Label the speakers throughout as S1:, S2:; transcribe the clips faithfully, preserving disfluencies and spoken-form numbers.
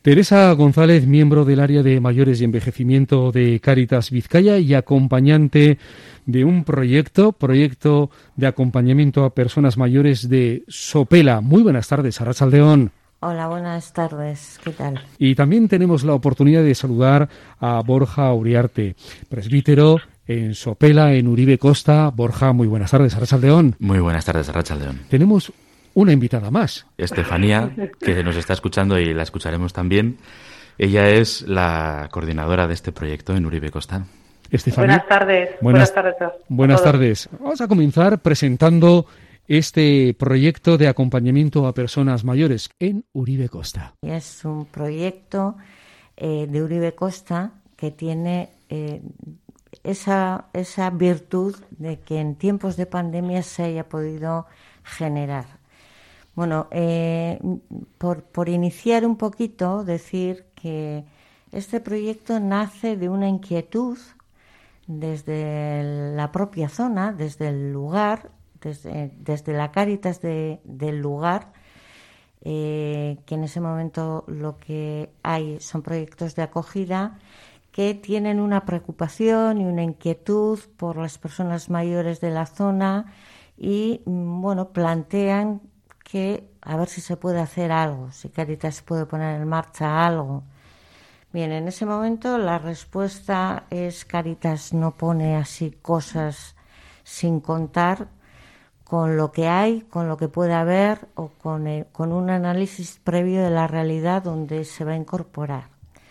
S1: Teresa González, miembro del área de mayores y envejecimiento de Cáritas Vizcaya y acompañante de un proyecto, proyecto de acompañamiento a personas mayores de Sopela. Muy buenas tardes, Arratsaldeon.
S2: Hola, buenas tardes, ¿qué tal?
S1: Y también tenemos la oportunidad de saludar a Borja Uriarte, presbítero en Sopela, en Uribe Costa. Borja, muy buenas tardes, Arratsaldeon.
S3: Muy buenas tardes, Arratsaldeon.
S1: Tenemos una invitada más.
S3: Estefanía, que nos está escuchando y la escucharemos también. Ella es la coordinadora de este proyecto en Uribe Costa.
S1: Estefanía.
S4: Buenas tardes.
S1: Buenas,
S4: buenas tardes. A
S1: buenas
S4: todos.
S1: tardes. Vamos a comenzar presentando este proyecto de acompañamiento a personas mayores en Uribe Costa.
S2: Es un proyecto eh, de Uribe Costa que tiene eh, esa, esa virtud de que en tiempos de pandemia se haya podido generar. Bueno, eh, por, por iniciar un poquito, decir que este proyecto nace de una inquietud desde la propia zona, desde el lugar, desde, desde la Cáritas de, del lugar, eh, que en ese momento lo que hay son proyectos de acogida que tienen una preocupación y una inquietud por las personas mayores de la zona y, bueno, plantean que a ver si se puede hacer algo, si Cáritas puede poner en marcha algo. Bien, en ese momento la respuesta es Cáritas no pone así cosas sin contar con lo que hay, con lo que puede haber o con, el, con un análisis previo de la realidad donde se va a incorporar.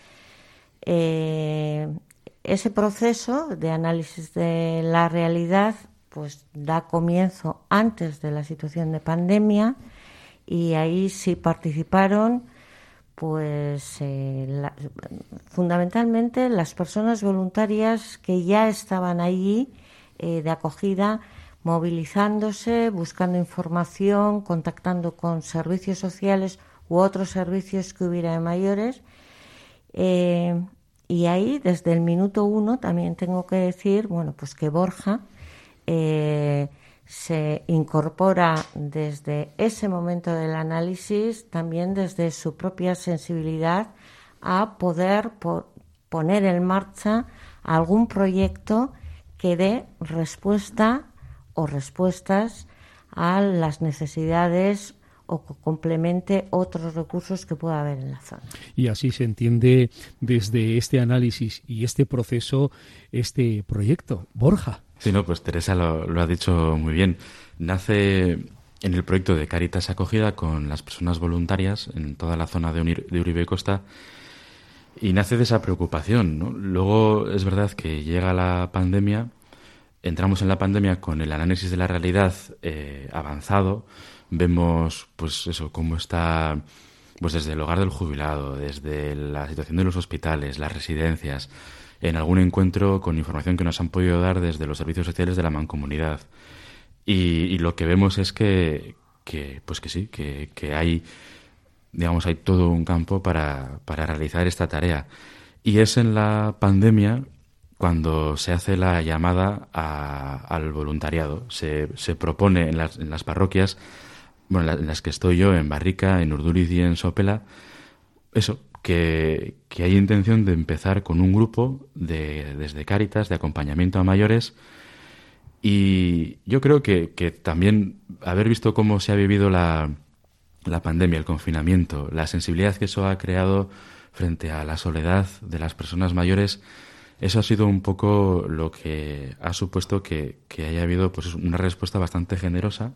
S2: Eh, ese proceso de análisis de la realidad pues da comienzo antes de la situación de pandemia y ahí sí participaron pues eh, la, fundamentalmente las personas voluntarias que ya estaban allí eh, de acogida, movilizándose, buscando información, contactando con servicios sociales u otros servicios que hubiera de mayores. Eh, y ahí desde el minuto uno también tengo que decir, bueno, pues que Borja Eh, se incorpora desde ese momento del análisis, también desde su propia sensibilidad, a poder po- poner en marcha algún proyecto que dé respuesta o respuestas a las necesidades o que complemente otros recursos que pueda haber en la zona.
S1: Y así se entiende desde este análisis y este proceso, este proyecto. Borja.
S3: Sí, no, pues Teresa lo, lo ha dicho muy bien. Nace en el proyecto de Cáritas Acogida con las personas voluntarias en toda la zona de, Unir, de Uribe Costa y nace de esa preocupación, ¿no? Luego es verdad que llega la pandemia, entramos en la pandemia con el análisis de la realidad eh, avanzado, vemos pues eso, cómo está pues desde el hogar del jubilado, desde la situación de los hospitales, las residencias, en algún encuentro con información que nos han podido dar desde los servicios sociales de la mancomunidad. Y, y lo que vemos es que, que pues que sí, que, que hay, digamos, hay todo un campo para, para realizar esta tarea. Y es en la pandemia cuando se hace la llamada a, al voluntariado. Se, se propone en las, en las parroquias, bueno, en las que estoy yo, en Barrica, en Urduriz y en Sopela, eso, Que, que hay intención de empezar con un grupo de, desde Cáritas de acompañamiento a mayores y yo creo que, que también haber visto cómo se ha vivido la, la pandemia, el confinamiento, la sensibilidad que eso ha creado frente a la soledad de las personas mayores, eso ha sido un poco lo que ha supuesto que, que haya habido pues una respuesta bastante generosa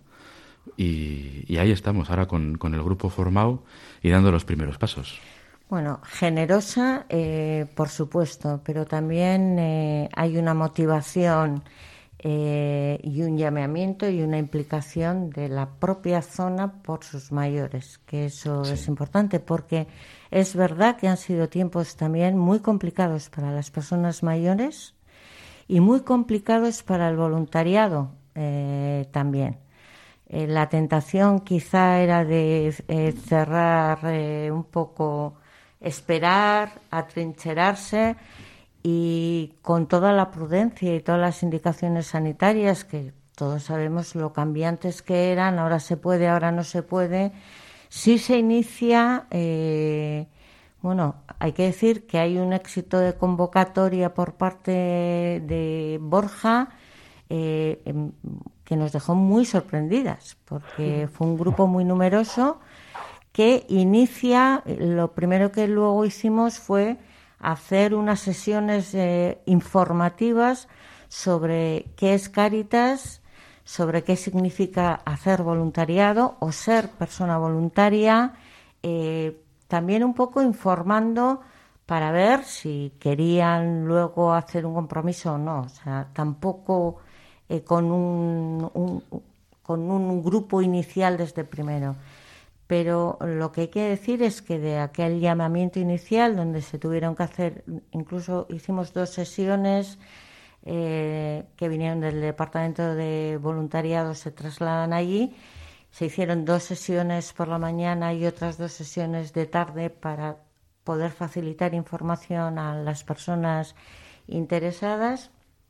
S3: y, y ahí estamos ahora con, con el grupo formado y dando los primeros pasos.
S2: Bueno, generosa, eh, por supuesto, pero también eh, hay una motivación eh, y un llamamiento y una implicación de la propia zona por sus mayores, que eso sí. Es importante porque es verdad que han sido tiempos también muy complicados para las personas mayores y muy complicados para el voluntariado eh, también. Eh, la tentación quizá era de eh, cerrar eh, un poco, esperar, atrincherarse y con toda la prudencia y todas las indicaciones sanitarias que todos sabemos lo cambiantes que eran, ahora se puede, ahora no se puede. Sí se inicia, eh, bueno, hay que decir que hay un éxito de convocatoria por parte de Borja eh, que nos dejó muy sorprendidas, porque fue un grupo muy numeroso que inicia, lo primero que luego hicimos fue hacer unas sesiones eh, informativas sobre qué es Cáritas, sobre qué significa hacer voluntariado o ser persona voluntaria, eh, también un poco informando para ver si querían luego hacer un compromiso o no. O sea, tampoco eh, con, un, un, con un grupo inicial desde primero. Pero lo que hay que decir es que de aquel llamamiento inicial, donde se tuvieron que hacer, incluso hicimos dos sesiones eh, que vinieron del Departamento de Voluntariado, se trasladan allí. Se hicieron dos sesiones por la mañana y otras dos sesiones de tarde para poder facilitar información a las personas interesadas.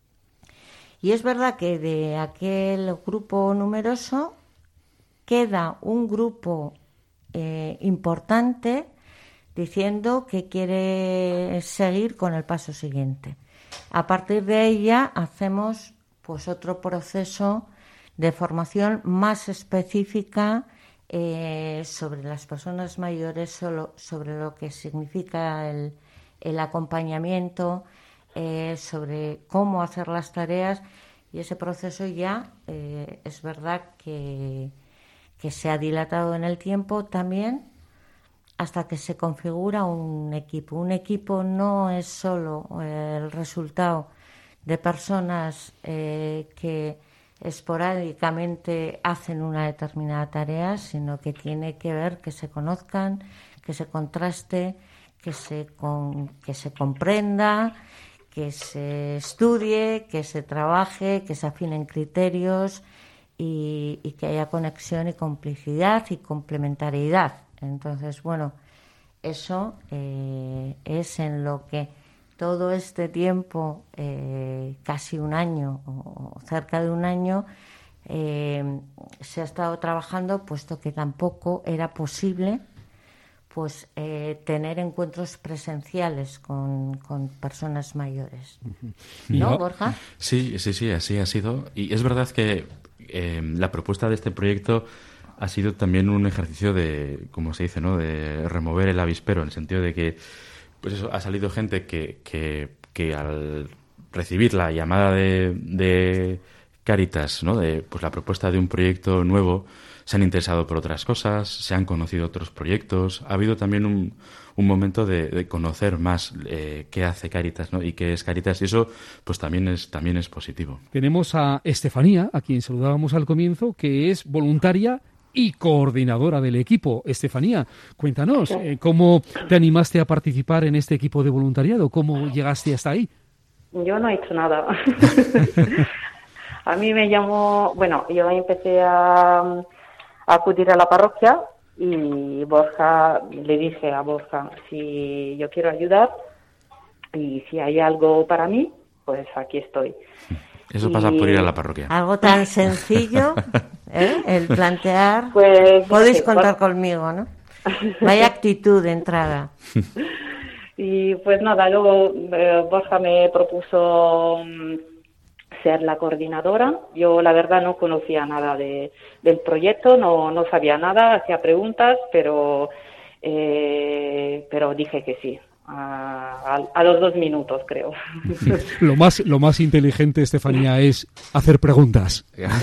S2: Y es verdad que de aquel grupo numeroso queda un grupo eh, importante diciendo que quiere seguir con el paso siguiente. A partir de ella hacemos pues otro proceso de formación más específica eh, sobre las personas mayores, solo, sobre lo que significa el, el acompañamiento, eh, sobre cómo hacer las tareas, y ese proceso ya eh, es verdad que, que se ha dilatado en el tiempo también hasta que se configura un equipo. Un equipo no es solo eh, el resultado de personas eh, que esporádicamente hacen una determinada tarea, sino que tiene que ver que se conozcan, que se contraste, que se, con, que se comprenda, que se estudie, que se trabaje, que se afinen criterios y, y que haya conexión y complicidad y complementariedad. Entonces, bueno, eso eh, es en lo que todo este tiempo, eh, casi un año o cerca de un año, eh, se ha estado trabajando, puesto que tampoco era posible pues eh, tener encuentros presenciales con, con personas mayores. ¿No,
S3: Yo,
S2: Borja?
S3: Sí, sí, sí, así ha sido. Y es verdad que eh, la propuesta de este proyecto ha sido también un ejercicio de, como se dice, ¿no?, de remover el avispero, en el sentido de que pues eso, ha salido gente que, que, que al recibir la llamada de, de Cáritas, ¿no?, de pues la propuesta de un proyecto nuevo, se han interesado por otras cosas, se han conocido otros proyectos. Ha habido también un, un momento de, de conocer más eh, qué hace Cáritas, ¿no?, y qué es Cáritas, y eso pues también es, también es positivo.
S1: Tenemos a Estefanía, a quien saludábamos al comienzo, que es voluntaria y coordinadora del equipo. Estefanía, cuéntanos, eh, ¿cómo te animaste a participar en este equipo de voluntariado? ¿Cómo llegaste hasta ahí?
S4: Yo no he hecho nada. A mí me llamó, bueno, yo empecé a, a acudir a la parroquia y Borja, le dije a Borja, si yo quiero ayudar y si hay algo para mí, pues aquí estoy.
S3: Eso pasa y... por ir a la parroquia.
S2: Algo tan sencillo, ¿eh? El plantear,
S4: pues,
S2: podéis
S4: sí,
S2: contar
S4: por...
S2: conmigo, ¿no? Vaya actitud de entrada.
S4: Y pues nada, luego eh, Borja me propuso um, ser la coordinadora. Yo la verdad no conocía nada de, del proyecto, no, no sabía nada, hacía preguntas, pero, eh, pero dije que sí. A, a, a los dos minutos, creo.
S1: Lo más, lo más inteligente, Estefanía, es hacer preguntas.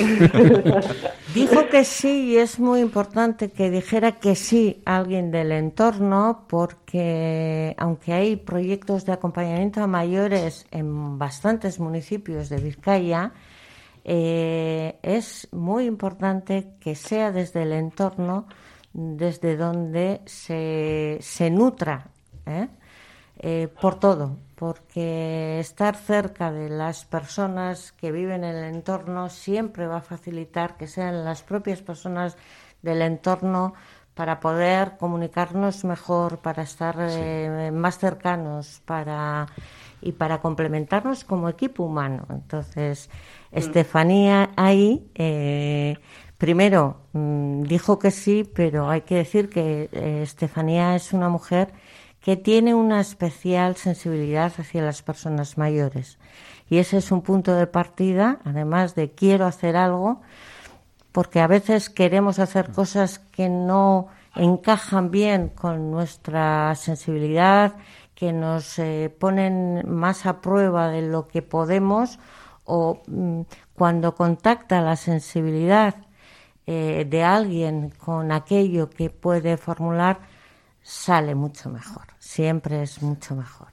S2: Dijo que sí, y es muy importante que dijera que sí a alguien del entorno, porque aunque hay proyectos de acompañamiento a mayores en bastantes municipios de Vizcaya, eh, es muy importante que sea desde el entorno, desde donde se, se nutra, ¿eh? Eh, por todo, porque estar cerca de las personas que viven en el entorno siempre va a facilitar que sean las propias personas del entorno para poder comunicarnos mejor, para estar eh, sí. más cercanos, para y para complementarnos como equipo humano. Entonces, mm. Estefanía ahí eh, primero mmm, dijo que sí, pero hay que decir que eh, Estefanía es una mujer que tiene una especial sensibilidad hacia las personas mayores. Y ese es un punto de partida, además de quiero hacer algo, porque a veces queremos hacer cosas que no encajan bien con nuestra sensibilidad, que nos eh, ponen más a prueba de lo que podemos, o mm, cuando contacta la sensibilidad eh, de alguien con aquello que puede formular, sale mucho mejor, siempre es mucho mejor.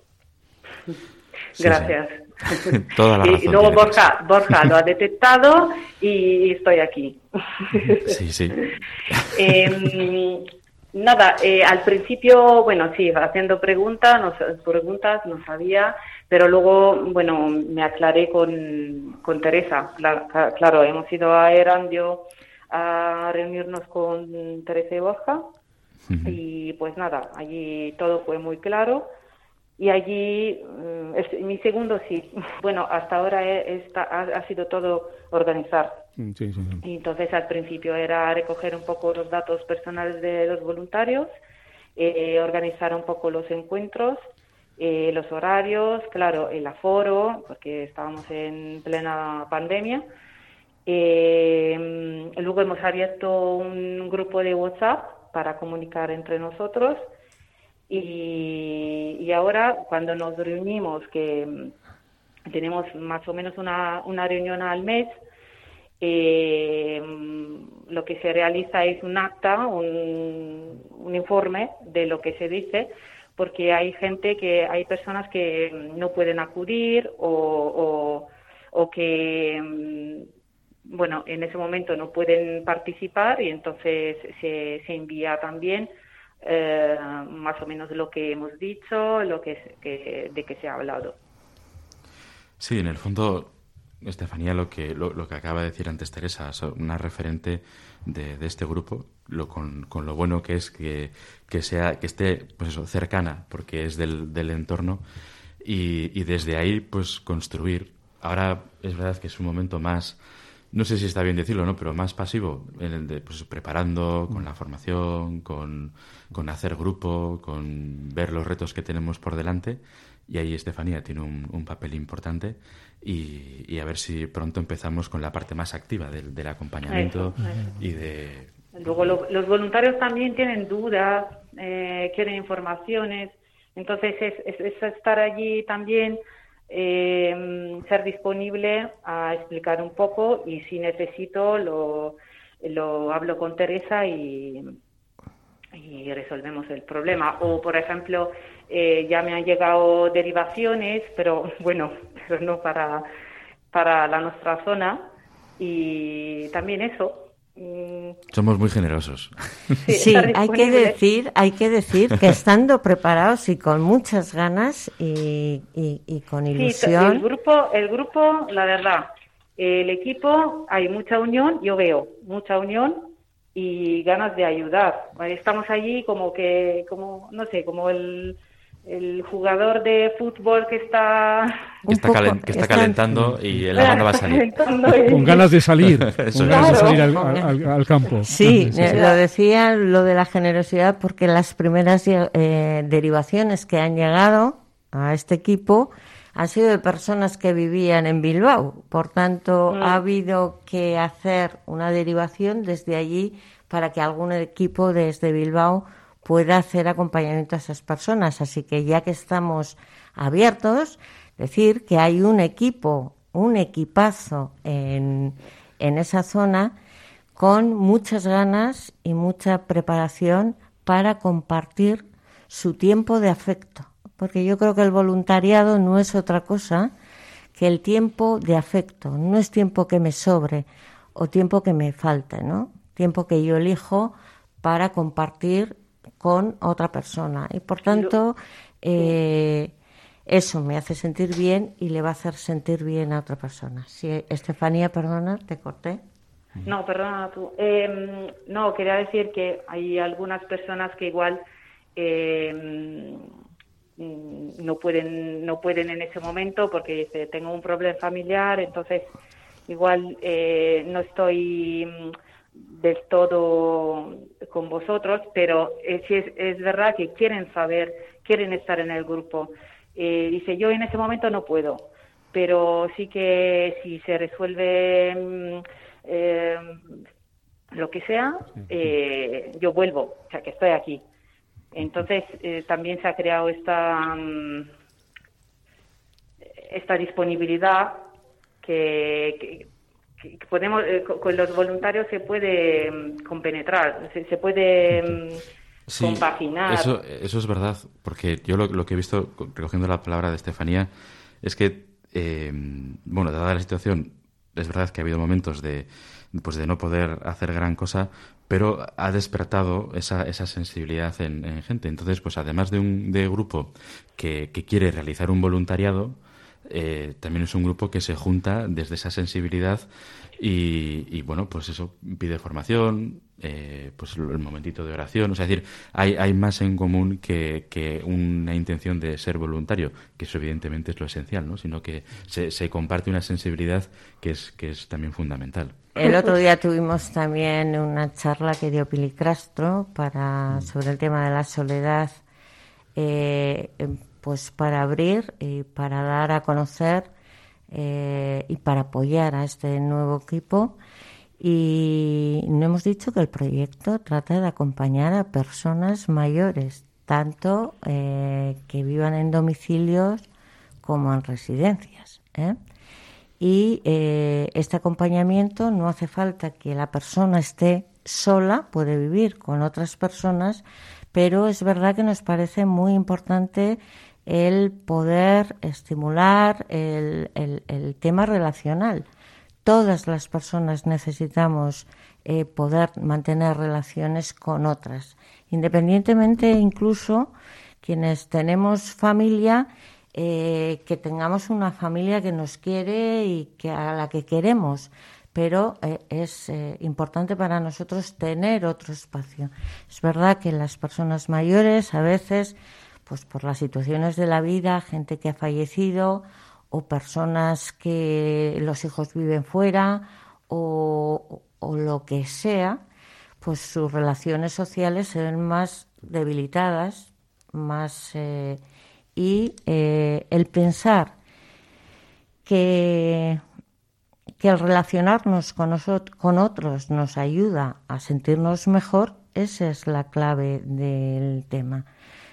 S4: Gracias.
S3: Sí, sí. Toda la razón.
S4: Y luego Borja, Borja lo ha detectado y estoy aquí.
S3: Sí, sí.
S4: eh, nada, eh, al principio, bueno, sí, haciendo preguntas, no, preguntas, no sabía, pero luego, bueno, me aclaré con, con Teresa. Claro, claro, hemos ido a Erandio a reunirnos con Teresa y Borja. Uh-huh. Y pues nada, allí todo fue muy claro. Y allí, es, mi segundo sí, bueno, hasta ahora está, ha, ha sido todo organizar. Sí, sí, sí. Y entonces al principio era recoger un poco los datos personales de los voluntarios, eh, organizar un poco los encuentros, eh, los horarios, claro, el aforo, porque estábamos en plena pandemia. Eh, luego hemos abierto un grupo de WhatsApp para comunicar entre nosotros. Y, y ahora cuando nos reunimos, que tenemos más o menos una, una reunión al mes, eh, lo que se realiza es un acta, un, un informe de lo que se dice, porque hay gente que, hay personas que no pueden acudir o, o, o que, bueno, en ese momento no pueden participar y entonces se, se envía también Eh, más o menos lo que hemos dicho, lo que, que de que se ha hablado.
S3: Sí, en el fondo, Estefanía, lo que lo, lo que acaba de decir antes Teresa, una referente de, de este grupo, lo con, con lo bueno que es que, que sea que esté pues eso, cercana, porque es del, del entorno y, y desde ahí pues construir. Ahora es verdad que es un momento más, no sé si está bien decirlo, ¿no? Pero más pasivo, en el de pues, preparando con la formación, con, con hacer grupo, con ver los retos que tenemos por delante. Y ahí Estefanía tiene un, un papel importante y, y a ver si pronto empezamos con la parte más activa del, del acompañamiento. Eso, eso. y de...
S4: Luego lo, los voluntarios también tienen dudas, eh, quieren informaciones. Entonces es, es, es estar allí también... Eh, ser disponible a explicar un poco y si necesito lo, lo hablo con Teresa y, y resolvemos el problema. O por ejemplo eh, ya me han llegado derivaciones, pero bueno, pero no para, para la nuestra zona y también eso.
S3: Somos muy generosos.
S2: Sí, sí, hay que decir, hay que decir que estando preparados y con muchas ganas y, y, y con ilusión.
S4: Sí, el grupo, el grupo, la verdad, el equipo, hay mucha unión, yo veo mucha unión y ganas de ayudar. Estamos allí como que, como no sé, como el el jugador de fútbol que está
S3: que está, poco, calen, que está calentando y la banda va a salir
S1: con ganas de salir con ganas de salir al, al, al campo.
S2: Sí, sí, sí, lo decía lo de la generosidad porque las primeras eh, derivaciones que han llegado a este equipo han sido de personas que vivían en Bilbao, por tanto mm. ha habido que hacer una derivación desde allí para que algún equipo desde Bilbao pueda hacer acompañamiento a esas personas. Así que ya que estamos abiertos, decir que hay un equipo, un equipazo en, en esa zona con muchas ganas y mucha preparación para compartir su tiempo de afecto. Porque yo creo que el voluntariado no es otra cosa que el tiempo de afecto. No es tiempo que me sobre o tiempo que me falte, ¿no? Tiempo que yo elijo para compartir con otra persona y por tanto eh, eso me hace sentir bien y le va a hacer sentir bien a otra persona. Sí, Estefanía, perdona, te corté.
S4: No, perdona tú. Eh, no, quería decir que hay algunas personas que igual eh, no pueden no pueden en ese momento porque dice tengo un problema familiar, entonces igual eh, no estoy del todo con vosotros, pero es, es, es verdad que quieren saber, quieren estar en el grupo. Eh, dice, yo en ese momento no puedo, pero sí que si se resuelve eh, lo que sea, eh, yo vuelvo, o sea, que estoy aquí. Entonces, eh, también se ha creado esta, um, esta disponibilidad que, que, que podemos, eh, con los voluntarios se puede um, compenetrar, se, se puede um,
S3: sí,
S4: compaginar.
S3: Eso, eso es verdad, porque yo lo, lo que he visto, recogiendo la palabra de Estefanía, es que, eh, bueno, dada la situación, es verdad que ha habido momentos de, pues de no poder hacer gran cosa, pero ha despertado esa, esa sensibilidad en, en gente. Entonces, pues además de un de grupo que, que quiere realizar un voluntariado, eh, también es un grupo que se junta desde esa sensibilidad y, y bueno, pues eso, pide formación, eh, pues el momentito de oración. O sea, es decir, hay, hay más en común que, que una intención de ser voluntario, que eso evidentemente es lo esencial, ¿no? Sino que se, se comparte una sensibilidad que es, que es también fundamental.
S2: El otro día tuvimos también una charla que dio Pili Castro para, sobre el tema de la soledad, eh, pues para abrir y para dar a conocer eh, y para apoyar a este nuevo equipo. Y no hemos dicho que el proyecto trata de acompañar a personas mayores, tanto eh, que vivan en domicilios como en residencias, ¿eh? Y eh, este acompañamiento no hace falta que la persona esté sola, puede vivir con otras personas, pero es verdad que nos parece muy importante el poder estimular el, el, el tema relacional. Todas las personas necesitamos eh, poder mantener relaciones con otras, independientemente incluso quienes tenemos familia, Eh, que tengamos una familia que nos quiere y que a la que queremos, pero eh, es eh, importante para nosotros tener otro espacio. Es verdad que las personas mayores a veces, pues por las situaciones de la vida, gente que ha fallecido o personas que los hijos viven fuera o, o lo que sea, pues sus relaciones sociales se ven más debilitadas, más... Eh, Y eh, el pensar que, que el relacionarnos con, nosotros, con otros nos ayuda a sentirnos mejor, esa es la clave del tema.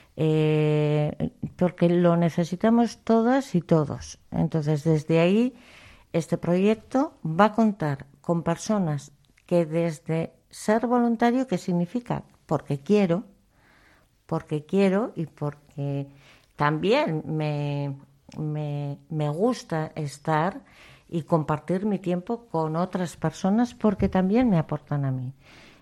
S2: Eh, porque lo necesitamos todas y todos. Entonces, desde ahí, este proyecto va a contar con personas que desde ser voluntario, ¿qué significa? Porque quiero, porque quiero y porque... También me, me, me gusta estar y compartir mi tiempo con otras personas porque también me aportan a mí.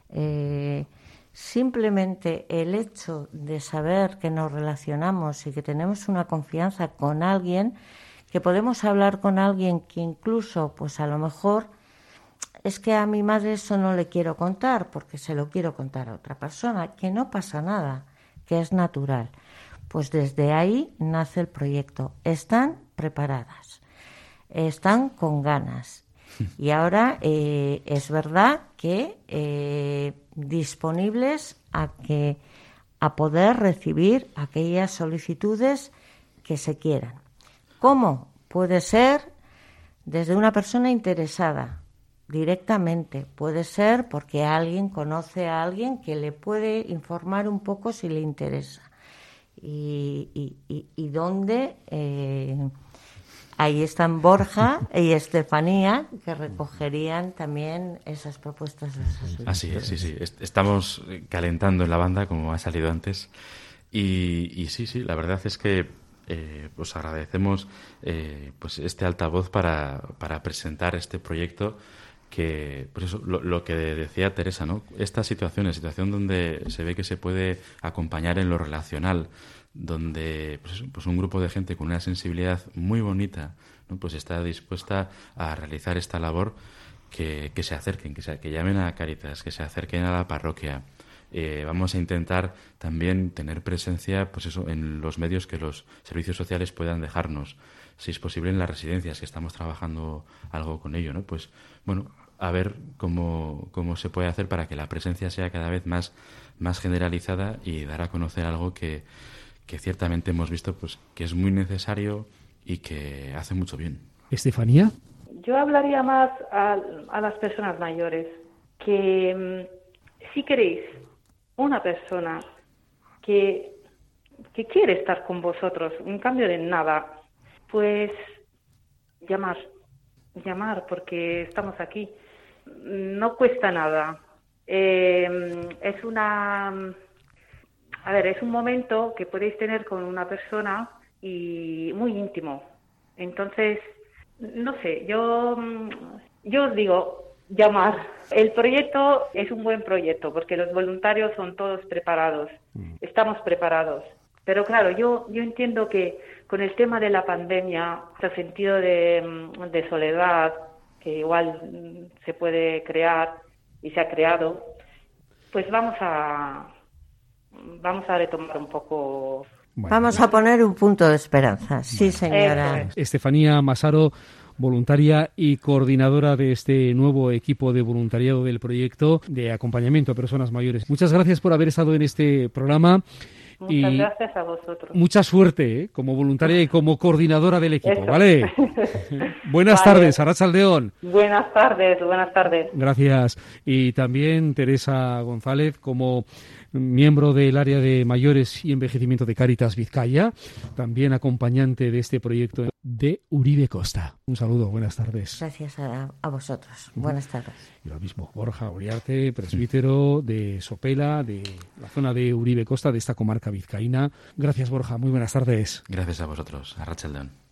S2: Eh, simplemente el hecho de saber que nos relacionamos y que tenemos una confianza con alguien, que podemos hablar con alguien que incluso, pues a lo mejor, es que a mi madre eso no le quiero contar porque se lo quiero contar a otra persona, que no pasa nada, que es natural. Pues desde ahí nace el proyecto. Están preparadas, están con ganas. Y ahora eh, es verdad que eh, disponibles a, que, a poder recibir aquellas solicitudes que se quieran. ¿Cómo? Puede ser desde una persona interesada, directamente. Puede ser porque alguien conoce a alguien que le puede informar un poco si le interesa. Y, y, y, y donde eh, ahí están Borja y Estefanía, que recogerían también esas propuestas de esas
S3: Así es, sí, sí. Estamos calentando en la banda, como ha salido antes. Y, y sí, sí, la verdad es que eh, os agradecemos eh, pues este altavoz para, para presentar este proyecto que, pues eso, lo, lo que decía Teresa, ¿no? Esta situación, la situación donde se ve que se puede acompañar en lo relacional, donde pues, eso, pues un grupo de gente con una sensibilidad muy bonita, ¿no? Pues está dispuesta a realizar esta labor, que, que se acerquen, que, se, que llamen a Cáritas, que se acerquen a la parroquia. Eh, vamos a intentar también tener presencia, pues eso, en los medios que los servicios sociales puedan dejarnos, si es posible en las residencias, que estamos trabajando algo con ello, ¿no? Pues bueno, a ver cómo, cómo se puede hacer para que la presencia sea cada vez más, más generalizada y dar a conocer algo que, que ciertamente hemos visto pues que es muy necesario y que hace mucho bien.
S1: Estefanía.
S4: Yo hablaría más a, a las personas mayores, que si queréis una persona que, que quiere estar con vosotros, en cambio de nada, pues llamar, llamar porque estamos aquí. No cuesta nada. Eh, es una, a ver, es un momento que podéis tener con una persona y muy íntimo. Entonces, no sé, yo, yo os digo, llamar. El proyecto es un buen proyecto porque los voluntarios son todos preparados, estamos preparados. Pero claro, yo, yo entiendo que con el tema de la pandemia, este sentido de, de soledad, que igual se puede crear y se ha creado, pues vamos a, vamos a retomar un poco.
S2: Bueno, vamos a poner un punto de esperanza, sí, bueno, señora.
S1: Estefanía Masaro, voluntaria y coordinadora de este nuevo equipo de voluntariado del proyecto de acompañamiento a personas mayores. Muchas gracias por haber estado en este programa.
S4: Muchas y gracias a vosotros.
S1: Mucha suerte, ¿eh? Como voluntaria y como coordinadora del equipo, Eso. ¿Vale? Buenas vale. tardes, Arratsaldeon.
S4: Buenas tardes, buenas tardes.
S1: Gracias. Y también Teresa González, como miembro del área de mayores y envejecimiento de Cáritas Vizcaya, también acompañante de este proyecto de Uribe Costa. Un saludo, buenas tardes.
S2: Gracias a, a vosotros. Buenas tardes.
S1: Y lo mismo, Borja Uriarte, presbítero de Sopela, de la zona de Uribe Costa, de esta comarca vizcaína. Gracias, Borja. Muy buenas tardes.
S3: Gracias a vosotros. Arratsaldeon.